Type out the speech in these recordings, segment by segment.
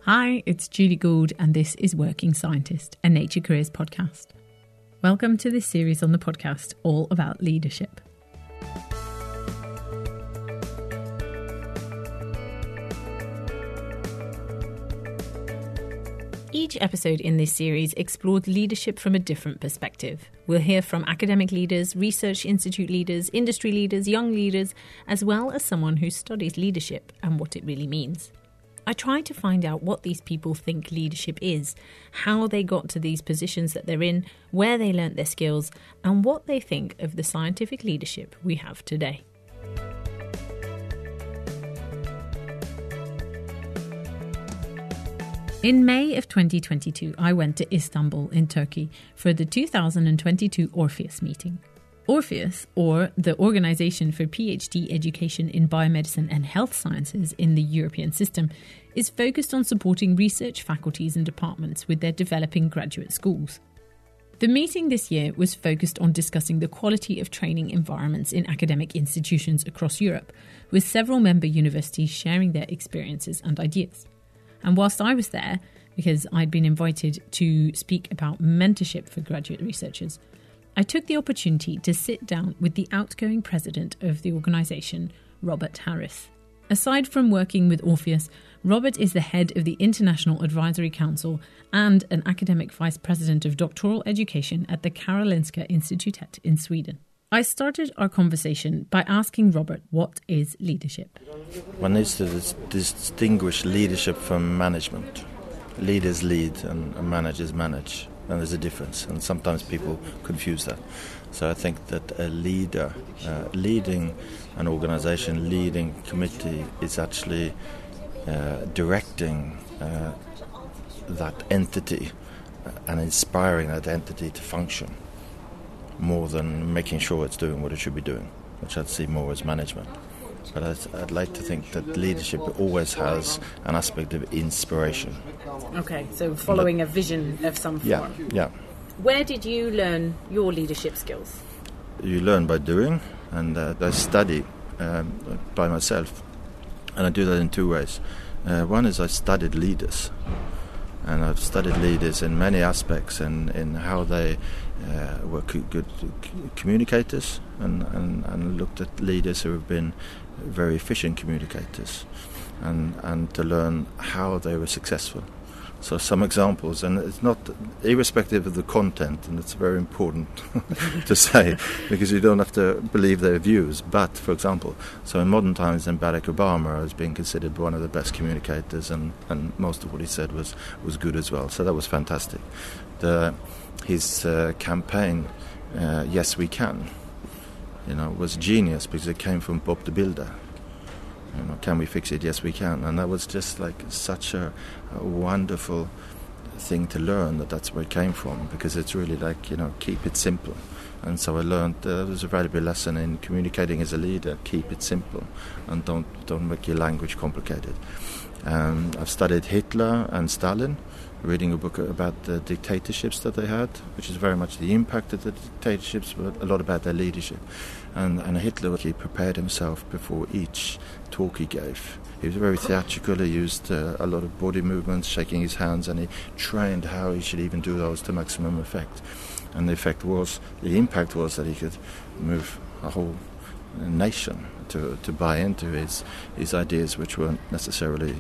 Hi, it's Julie Gould and this is Working Scientist, a Nature Careers podcast. Welcome to this series on the podcast all about leadership. Each episode in this series explored leadership from a different perspective. We'll hear from academic leaders, research institute leaders, industry leaders, young leaders, as well as someone who studies leadership and what it really means. I tried to find out what these people think leadership is, how they got to these positions that they're in, where they learnt their skills, and what they think of the scientific leadership we have today. In May of 2022, I went to Istanbul in Turkey for the 2022 Orpheus meeting. Orpheus, or the Organisation for PhD Education in Biomedicine and Health Sciences in the European system, is focused on supporting research faculties and departments with their developing graduate schools. The meeting this year was focused on discussing the quality of training environments in academic institutions across Europe, with several member universities sharing their experiences and ideas. And whilst I was there, because I'd been invited to speak about mentorship for graduate researchers, I took the opportunity to sit down with the outgoing president of the organisation, Robert Harris. Aside from working with Orpheus, Robert is the head of the International Advisory Council and an academic vice president of doctoral education at the Karolinska Institutet in Sweden. I started our conversation by asking Robert what is leadership. One needs to distinguish leadership from management. Leaders lead and managers manage. And there's a difference, and sometimes people confuse that. So I think that a leader, leading an organization, leading committee, is actually directing that entity and inspiring that entity to function more than making sure it's doing what it should be doing, which I'd see more as management. But I'd like to think that leadership always has an aspect of inspiration. Okay, so following a vision of some form. Yeah. Where did you learn your leadership skills? You learn by doing, and I study by myself. And I do that in two ways. One is I studied leaders. And I've studied leaders in many aspects, in how they were good communicators, and looked at leaders who have been very efficient communicators, and to learn how they were successful. So some examples, and it's not irrespective of the content, and it's very important to say, because you don't have to believe their views. But, for example, so in modern times, then Barack Obama has been considered one of the best communicators, and most of what he said was good as well. So that was fantastic. His campaign, Yes We Can, was genius because it came from Bob the Builder. Can we fix it? Yes, we can. And that was just like such a wonderful thing to learn, that's where it came from, because it's really like, keep it simple. And so I learned there was a valuable lesson in communicating as a leader: keep it simple and don't make your language complicated. I've studied Hitler and Stalin, reading a book about the dictatorships that they had, which is very much the impact of the dictatorships, but a lot about their leadership. And Hitler, he prepared himself before each talk he gave. He was very theatrical. He used a lot of body movements, shaking his hands, and he trained how he should even do those to maximum effect. And the impact was that he could move a whole nation to buy into his ideas, which weren't necessarily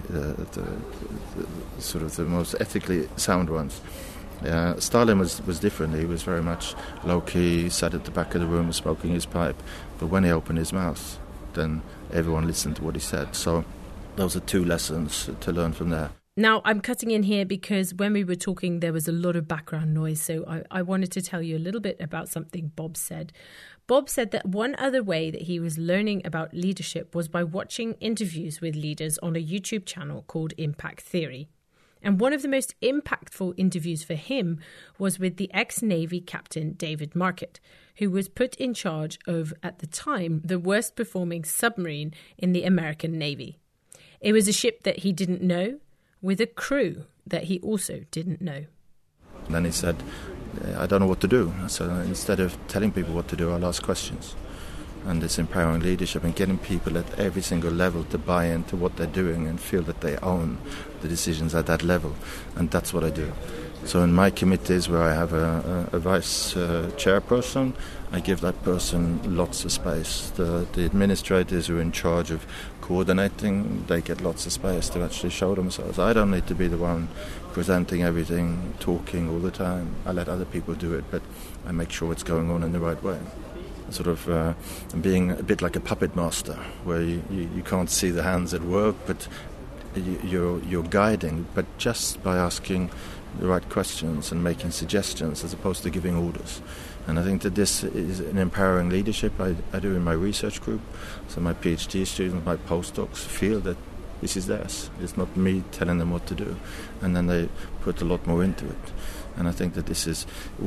the most ethically sound ones. Stalin was different. He was very much low-key, sat at the back of the room smoking his pipe. But when he opened his mouth, then everyone listened to what he said. So those are two lessons to learn from there. Now, I'm cutting in here because when we were talking, there was a lot of background noise. So I wanted to tell you a little bit about something Bob said. Bob said that one other way that he was learning about leadership was by watching interviews with leaders on a YouTube channel called Impact Theory. And one of the most impactful interviews for him was with the ex-Navy captain David Marquet, who was put in charge of, at the time, the worst performing submarine in the American Navy. It was a ship that he didn't know, with a crew that he also didn't know. And then he said, I don't know what to do. So instead of telling people what to do, I'll ask questions. and this empowering leadership and getting people at every single level to buy into what they're doing and feel that they own the decisions at that level. And that's what I do. So in my committees where I have a vice chairperson, I give that person lots of space. The administrators who are in charge of coordinating, they get lots of space to actually show themselves. I don't need to be the one presenting everything, talking all the time. I let other people do it, but I make sure it's going on in the right way. Sort of being a bit like a puppet master, where you can't see the hands at work, but you're guiding, but just by asking the right questions and making suggestions as opposed to giving orders. And I think that this is an empowering leadership I do in my research group. So my PhD students, my postdocs feel that this is theirs. It's not me telling them what to do. And then they put a lot more into it. And I think that this is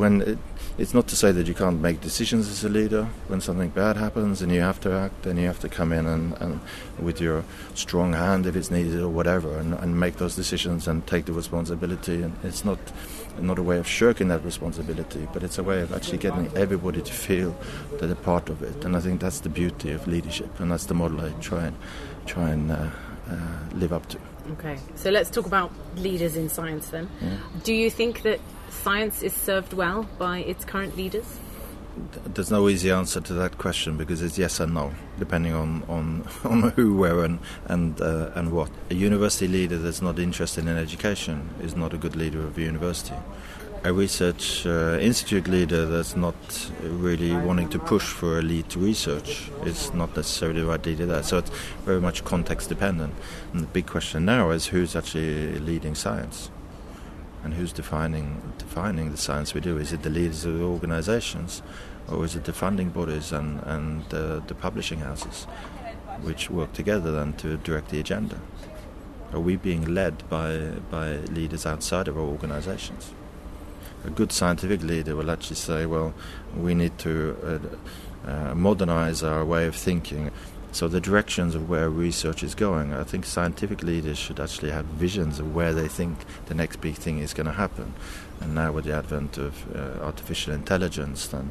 it's not to say that you can't make decisions as a leader. When something bad happens and you have to act, then you have to come in and with your strong hand if it's needed or whatever, and make those decisions and take the responsibility. And it's not a way of shirking that responsibility, but it's a way of actually getting everybody to feel that they're part of it. And I think that's the beauty of leadership, and that's the model I try and live up to. Okay, so let's talk about leaders in science then. Yeah. Do you think that science is served well by its current leaders? There's no easy answer to that question, because it's yes and no, depending on who, where, and what. A university leader that's not interested in education is not a good leader of a university. A research institute leader that's not really wanting to push for elite research is not necessarily the right leader there. So it's very much context dependent. And the big question now is who's actually leading science, and who's defining the science we do. Is it the leaders of the organizations, or is it the funding bodies and the publishing houses, which work together then to direct the agenda? Are we being led by leaders outside of our organizations? A good scientific leader will actually say, well, we need to modernize our way of thinking. So the directions of where research is going, I think scientific leaders should actually have visions of where they think the next big thing is going to happen. And now with the advent of artificial intelligence, then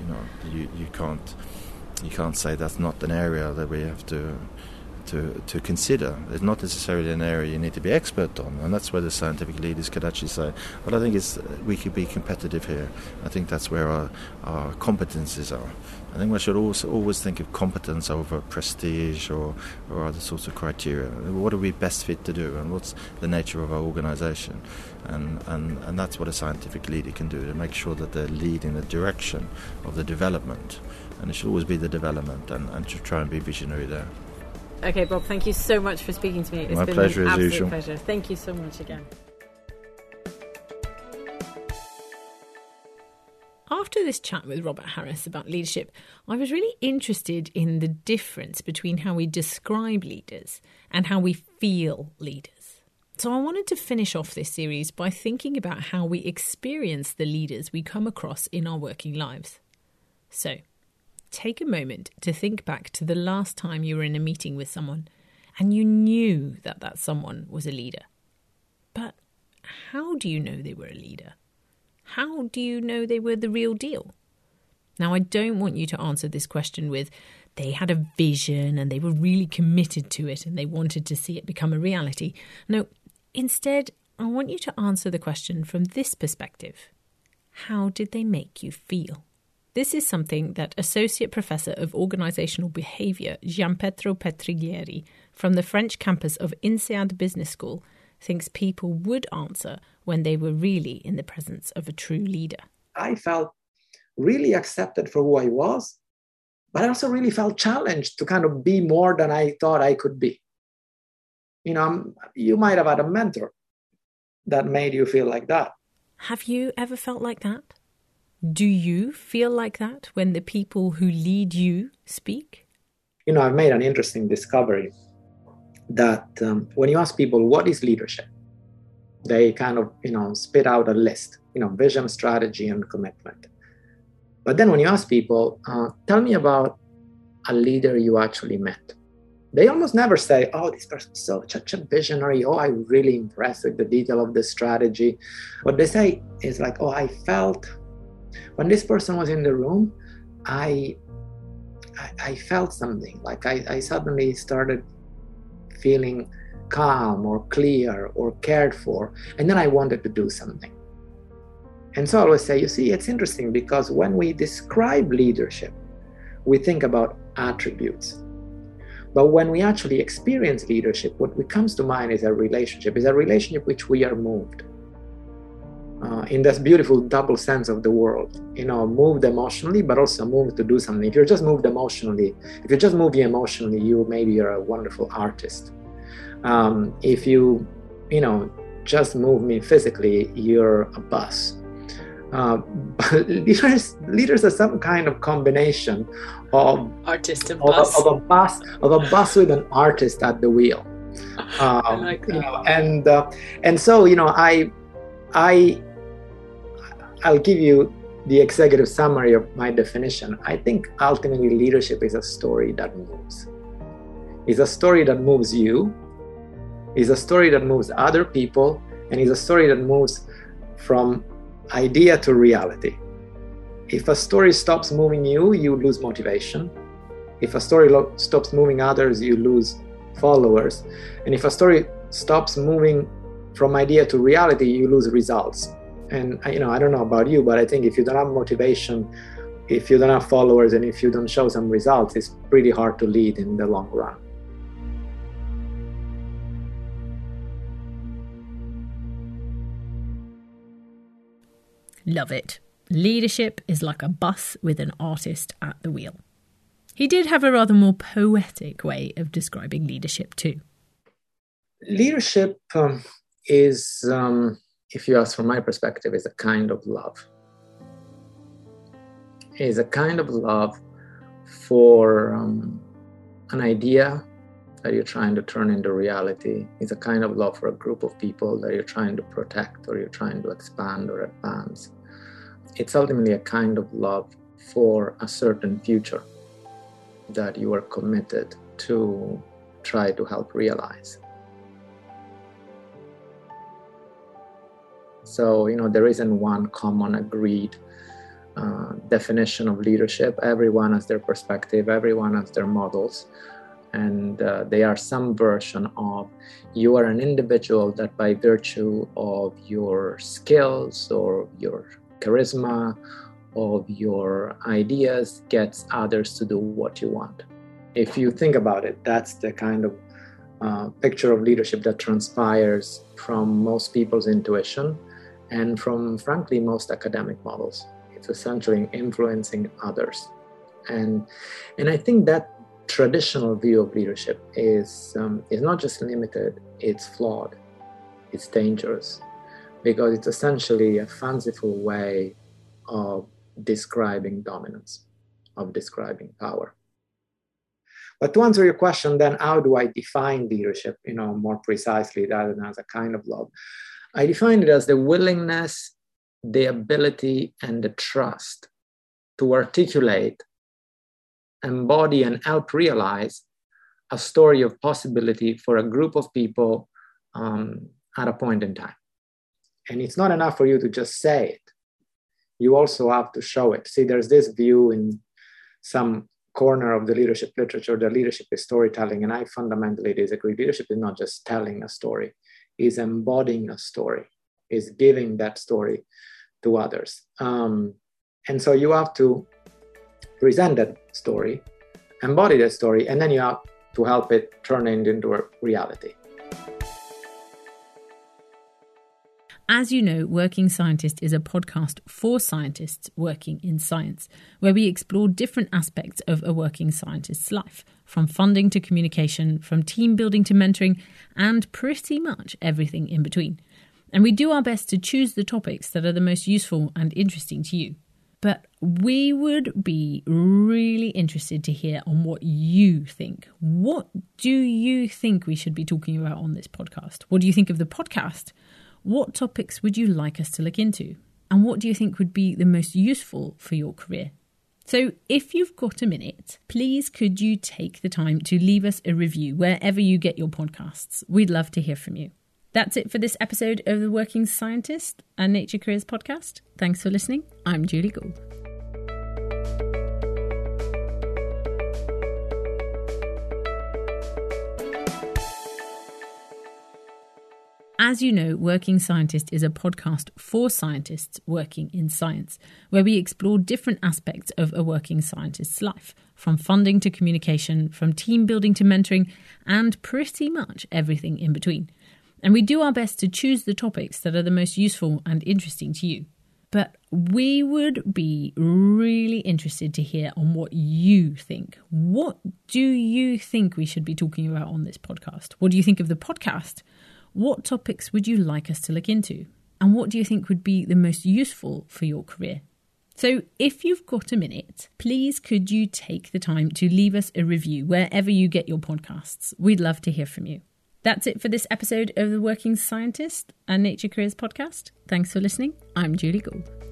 you can't say that's not an area that we have to consider. It's not necessarily an area you need to be expert on, and that's where the scientific leaders could actually say, well, I think we could be competitive here. I think that's where our competencies are. I think we should also always think of competence over prestige or other sorts of criteria. What are we best fit to do, and what's the nature of our organization? And that's what a scientific leader can do, to make sure that they're leading the direction of the development. And it should always be the development, and to try and be visionary there. Okay, Bob, thank you so much for speaking to me. It's My been pleasure, an as absolute usual. pleasure. Thank you so much again. After this chat with Robert Harris about leadership, I was really interested in the difference between how we describe leaders and how we feel leaders. So I wanted to finish off this series by thinking about how we experience the leaders we come across in our working lives. So, take a moment to think back to the last time you were in a meeting with someone and you knew that someone was a leader. But how do you know they were a leader? How do you know they were the real deal? Now, I don't want you to answer this question with they had a vision and they were really committed to it and they wanted to see it become a reality. No, instead, I want you to answer the question from this perspective. How did they make you feel? This is something that Associate Professor of Organisational Behaviour Gianpietro Petriglieri from the French campus of INSEAD Business School thinks people would answer when they were really in the presence of a true leader. I felt really accepted for who I was, but I also really felt challenged to kind of be more than I thought I could be. You might have had a mentor that made you feel like that. Have you ever felt like that? Do you feel like that when the people who lead you speak? I've made an interesting discovery that when you ask people, what is leadership? They kind of, spit out a list, vision, strategy, and commitment. But then when you ask people, tell me about a leader you actually met. They almost never say, oh, this person's such a visionary. Oh, I'm really impressed with the detail of the strategy. What they say is like, oh, I felt when this person was in the room, I I felt something. Like I suddenly started feeling calm or clear or cared for, and then I wanted to do something. And so I always say, you see, it's interesting because when we describe leadership, we think about attributes. But when we actually experience leadership, what comes to mind is a relationship which we are moved. In this beautiful double sense of the word, moved emotionally, but also moved to do something. If you're just moved emotionally, if you're just moving emotionally, you're a wonderful artist. If you just move me physically, you're a bus. But leaders are some kind of combination of artist and bus. Of a bus with an artist at the wheel. I like that. And so I'll give you the executive summary of my definition. I think ultimately leadership is a story that moves. It's a story that moves you. It's a story that moves other people, and it's a story that moves from idea to reality. If a story stops moving you, you lose motivation. If a story stops moving others, you lose followers. And if a story stops moving from idea to reality, you lose results. And I don't know about you, but I think if you don't have motivation, if you don't have followers, and if you don't show some results, it's pretty hard to lead in the long run. Love it. Leadership is like a bus with an artist at the wheel. He did have a rather more poetic way of describing leadership too. Leadership is, if you ask from my perspective, is a kind of love. Is a kind of love for an idea that you're trying to turn into reality. Is a kind of love for a group of people that you're trying to protect or you're trying to expand or advance. It's ultimately a kind of love for a certain future that you are committed to try to help realize. So, there isn't one common agreed definition of leadership. Everyone has their perspective, everyone has their models. And they are some version of you are an individual that by virtue of your skills or your charisma, of your ideas, gets others to do what you want. If you think about it, that's the kind of picture of leadership that transpires from most people's intuition and from, frankly, most academic models. It's essentially influencing others. And I think that traditional view of leadership is not just limited, it's flawed, it's dangerous, because it's essentially a fanciful way of describing dominance, of describing power. But to answer your question, then how do I define leadership, more precisely rather than as a kind of love? I define it as the willingness, the ability, and the trust to articulate, embody, and help realize a story of possibility for a group of people at a point in time. And it's not enough for you to just say it. You also have to show it. See, there's this view in some corner of the leadership literature that leadership is storytelling, and I fundamentally disagree. Leadership is not just telling a story, it's embodying a story, it's giving that story to others. And so you have to present that story, embody that story, and then you have to help it turn it into a reality. As you know, Working Scientist is a podcast for scientists working in science, where we explore different aspects of a working scientist's life, from funding to communication, from team building to mentoring, and pretty much everything in between. And we do our best to choose the topics that are the most useful and interesting to you. But we would be really interested to hear on what you think. What do you think we should be talking about on this podcast? What do you think of the podcast? What topics would you like us to look into? And what do you think would be the most useful for your career? So if you've got a minute, please could you take the time to leave us a review wherever you get your podcasts? We'd love to hear from you. That's it for this episode of the Working Scientist and Nature Careers podcast. Thanks for listening. I'm Julie Gould. As you know, Working Scientist is a podcast for scientists working in science, where we explore different aspects of a working scientist's life, from funding to communication, from team building to mentoring, and pretty much everything in between. And we do our best to choose the topics that are the most useful and interesting to you. But we would be really interested to hear on what you think. What do you think we should be talking about on this podcast? What do you think of the podcast? What topics would you like us to look into? And what do you think would be the most useful for your career? So if you've got a minute, please could you take the time to leave us a review wherever you get your podcasts? We'd love to hear from you. That's it for this episode of the Working Scientist and Nature Careers podcast. Thanks for listening. I'm Julie Gould.